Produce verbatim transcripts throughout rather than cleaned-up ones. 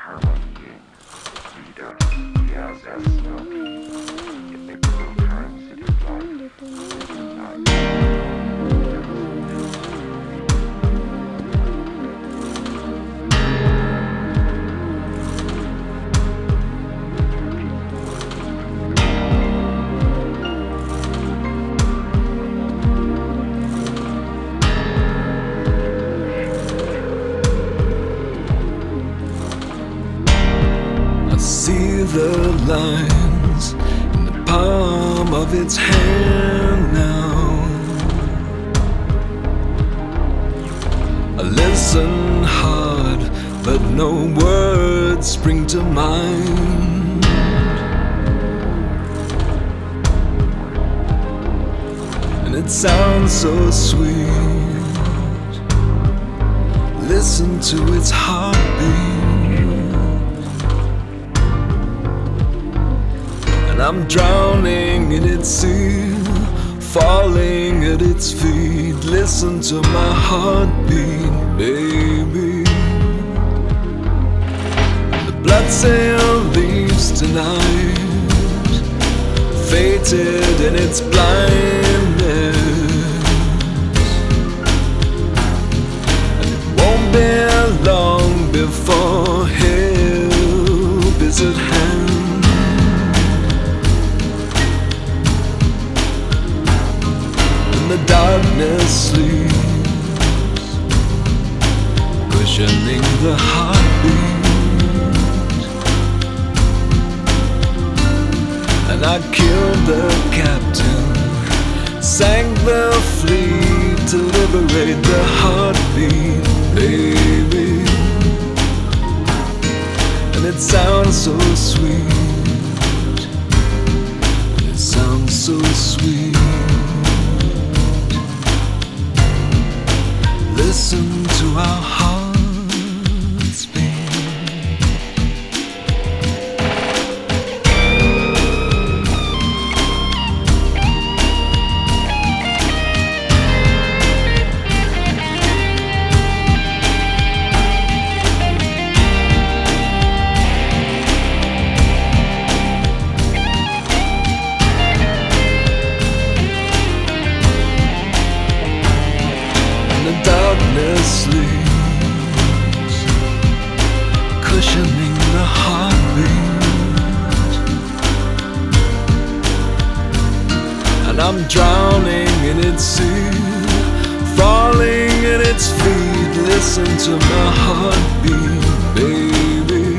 See the lines in the palm of its hand now. I listen hard, but no words spring to mind. And it sounds so sweet. Listen to its heartbeat. And I'm drowning in its sea, falling at its feet. Listen to my heartbeat, baby. The blood cell leaves tonight, fated in its blindness. And it won't be long before help is at hand. The darkness sleeps, cushioning the heartbeat. And I killed the captain, sank the fleet to liberate the heartbeat, baby. And it sounds so sweet, it sounds so sweet. Listen to our hearts beat. Darkness sleeps, cushioning the heartbeat. And I'm drowning in its sea, falling at its feet. Listen to my heartbeat, baby.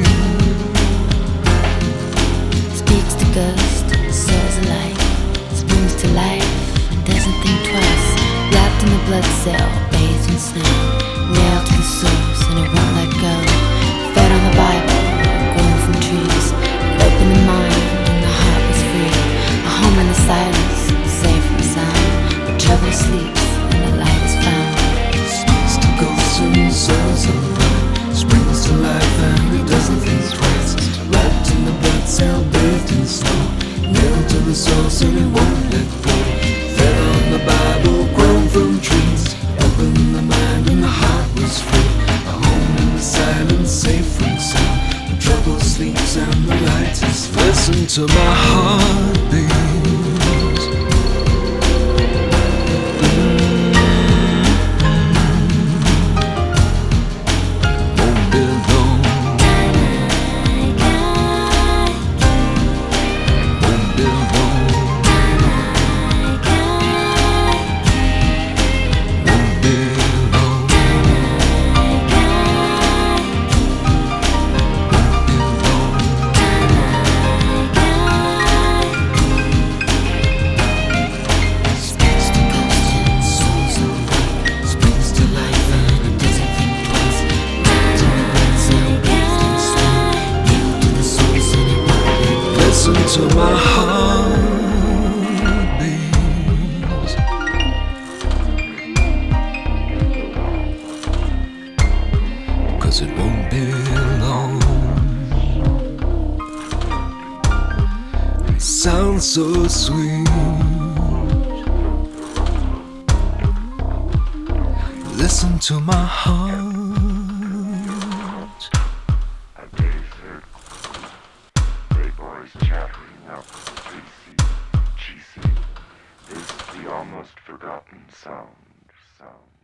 Speaks to ghost, soars alight, springs to life, and doesn't think twice. Wrapped in the blood cell, bathed in snow, nailed to the source and it won't let go. Fed on the Bible, grown from trees. It opened the mind and the heart was free. A home in the silence, safe from sound. Where trouble sleeps and the light is found. Speaks to ghosts and souls alive, springs to life and it doesn't think twice. Wrapped in the blood cell, bathed in snow, nailed to the source and it won't let go. Fed on the Bible, grown from trees. Open the mind and the heart was free. A home in the silence, safe from sound. The trouble sleeps and the light is found. Listen to my heartbeat. Won't be long. Won't be long. To my heartbeat, 'cause it won't be long. It sounds so sweet. Listen to my heart. Now Tracy, Cheesy, this the almost forgotten sound, sound.